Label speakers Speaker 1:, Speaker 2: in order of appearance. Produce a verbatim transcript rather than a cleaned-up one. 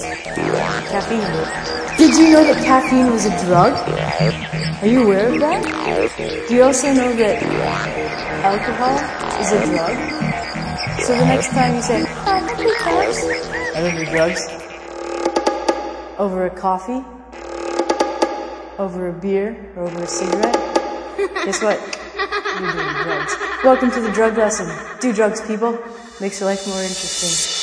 Speaker 1: Caffeine. Did you know that caffeine was a drug? Are you aware of that? Do you also know that alcohol is a drug? So the next time you say, oh, I think drugs. I think you're drugs. Over a coffee? Over a beer? Or over a cigarette? Guess what? You're doing drugs. Welcome to the drug lesson. Do drugs, people. Makes your life more interesting.